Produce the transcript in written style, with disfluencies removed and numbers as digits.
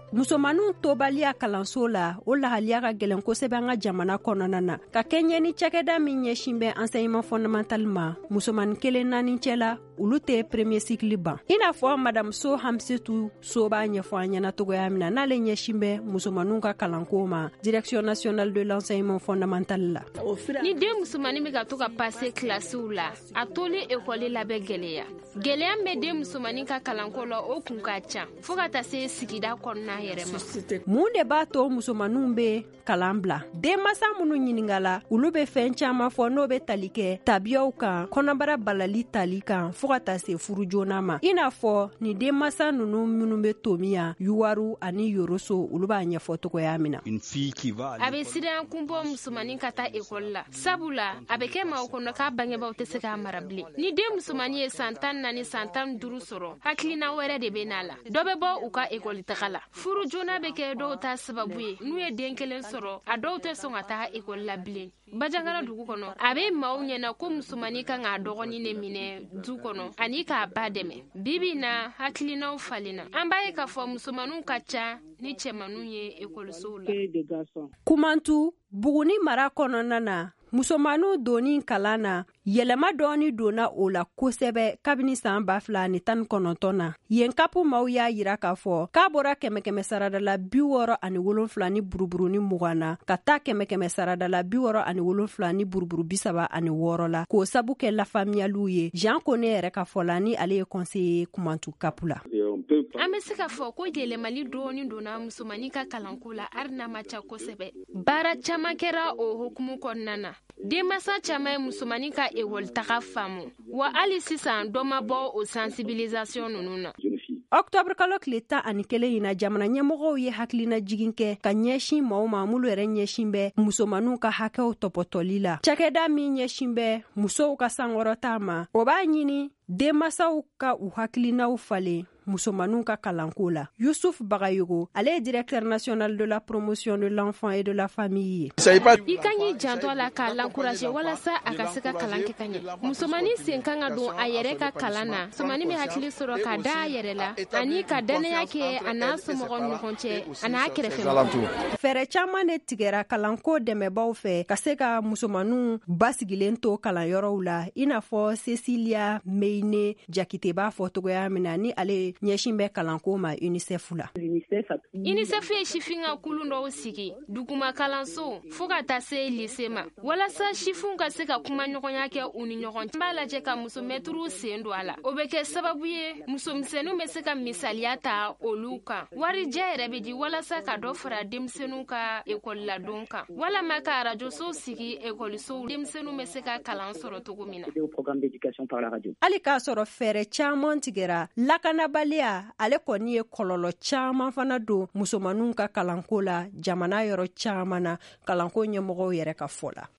musomanu tobaliya kalanso la o lahaliya ka gɛlɛn kosɛbɛ an ka jamana kɔnɔna na ka kɛɲɛ ni cakɛda min ɲɛsin bɛ enseignement fondamental ma musomani 1-4 cɛla olu tɛ premier cycle ban i n'a fɔ madame So Hamsetu So b'a ɲɛfɔ an ɲɛna togoya min na n'ale ɲɛsin bɛ musomanu ka kalanko ma direction nationale de l'enseignement fondamental la. Ni den musomani bɛ ka to ka passer classiw la a tolen école la bɛ gɛlɛya bɛ den musomani ka kalanko la o kun ka ca fo ka taa se sigida kɔnɔna yɛrɛ ma. Mun de b'a to musomanu bɛ kalan bila denmasa minnu ɲiningala olu bɛ fɛn caman fɔ n'o bɛ tali kɛ tabiyaw kan kɔnɔbara balali tali kan fo ka taa se furu joona ma i n'a fɔ ni denmasa ninnu minnu bɛ tomiya yuwaru ani yoroso olu b'a ɲɛfɔ togoya min na. A bɛ siran kun bɔ musomani ka taa école la sabula a bɛ kɛ maa kɔnɔ k'a bangebaaw tɛ se k'a mara bilen ni den musomani ye san 14 san 15 sɔrɔ hakilina wɛrɛ de bɛ n'a la dɔ bɛ bɔ u ka école taga la furu joona bɛ kɛ dɔw ta sababu ye n'u ye den kelen sɔrɔ a dɔw tɛ sɔn ka taa école la bilen. Bajangara dugu kɔnɔ a bɛ maaw ɲɛna ko musomani kan k'a dɔgɔnin de minɛ du kɔnɔ ani k'a ba dɛmɛ bibi na hakilinaw falenna an b'a ye k'a fɔ musomaniw ka ca ni cɛmaniw ye ekɔlisow la. Kumantu Buguni mara kɔnɔna na musomanu doni kalan na yɛlɛma dɔɔni donna o la kosɛbɛ kabini san 2019 na yen kapu maw y'a yira k'a fɔ k'a bɔra 100 saradala 67 ni buruburu ni 20 na ka taa 100 saradala 67 ni buruburu 36 la k'o sabu kɛ lafamuyaliw ye Jean Kone yɛrɛ ka fɔla ni ale ye conseiller Kumantu kapu la. An bɛ se ka fɔ ko yɛlɛmali dɔɔni donna musomani ka kalanko la hali n'a ma ca kosɛbɛ baara caman kɛra o hukumu kɔnɔna na denmasa caman ye musomani ka école taga faamu wa hali sisan dɔ ma bɔ o sensibilisation ninnu na. Octobre kalo tile 11 in na jamana ɲɛmɔgɔw ye hakilina jigin kɛ ka ɲɛsin maaw ma mulu yɛrɛ ɲɛsin bɛ musomanu ka hakɛw tɔpɔtɔli la cakɛda min ɲɛsin bɛ musow ka sankɔrɔta ma o b'a ɲini denmasaw ka u hakilinaw falen musomanu ka kalanko la. Yusuf Bagayogo ale est directeur national de la promotion de l'enfant et de la famille. I kan y'i janto la ka l'encourager walasa a ka se ka kalan kɛ ka ɲɛ musomani sen kan ka don a yɛrɛ ka kalan na musomani bɛ hakili sɔrɔ ka da a yɛrɛ la ani ka dannaya kɛ a n'a somɔgɔw ni ɲɔgɔn cɛ a n'a kɛrɛfɛ. Fɛɛrɛ caman de tigɛra kalanko dɛmɛbaw fɛ ka se ka musomanu basigilen to kalanyɔrɔw la i n'a fɔ Cecilia Meine Jakite b'a fɔ togoya min na ni ale ɲɛsin bɛ kalanko ma UNICEF la. UNICEF ye sifinga kulu dɔw sigi duguma kalanso fo ka taa se lycée ma walasa sifinw ka se ka kuma ɲɔgɔnya kɛ u ni ɲɔgɔn cɛ. B'a lajɛ ka musomɛtiriw sen don a la o bɛ kɛ sababu ye musomisɛnninw bɛ se ka misaliya ta olu kan warijɛ yɛrɛ bɛ di walasa ka dɔ fara denmisɛnninw ka école la don kan walama ka arajoso sigi écolisow denmisɛnninw bɛ se ka kalan sɔrɔ cogo min na. Hali k'a sɔrɔ fɛɛrɛ caman tigɛra lakanabaliya ale kɔni ye kɔlɔlɔ caman fana don musomanu ka kalanko la jamana yɔrɔ caman na kalanko ɲɛmɔgɔw yɛrɛ ka fɔ la.